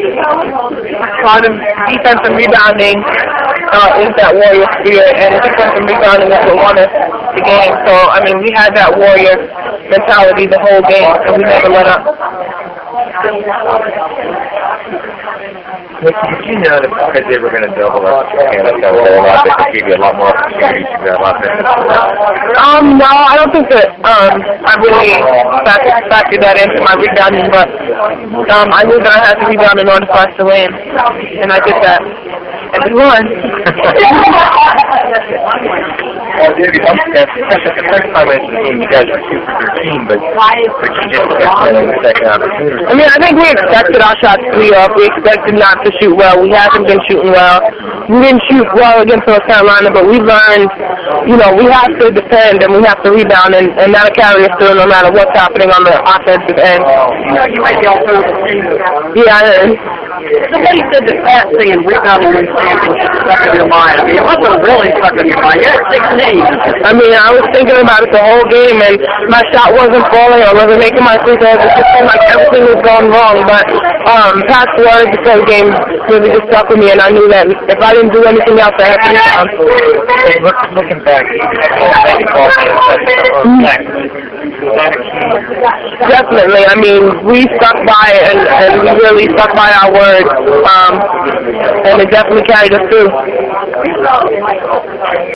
Part of defense and rebounding is that warrior spirit, and defense and rebounding is what won us the game. So, I mean, we had that warrior mentality the whole game, and we never let up. Did you know that because they were going to double up and that was a lot, they could give you a lot more opportunities to get a lot better? No, I don't think that I really factored that into my rebounding, but I knew that I had to rebound in order for us to win, and I did that. And we won. Well, Davey, the first time I seen you guys were 2 for 13, but you just kept in the second opportunity. I mean, I think we expected our shots to be up. We expected not to shoot well. We haven't been shooting well. We didn't shoot well against North Carolina, but we learned, you know, we have to defend and we have to rebound, and that'll carry us through no matter what's happening on the offensive end. You know, you might be alternative team. Yeah, I am. Somebody said that Pat saying rebounding wins championships stuck in your mind. I mean, it wasn't really stuck in your mind. You're at 16. I mean, I was thinking about it the whole game, and my shot wasn't falling. I wasn't making my free throws. It just seemed like everything was going wrong. But Pat's words before the game really just stuck with me, and I knew that if I didn't do anything else, I had to rebound. Hey, looking back, definitely. I mean, we stuck by it, and we really stuck by our word, and it definitely carried us through.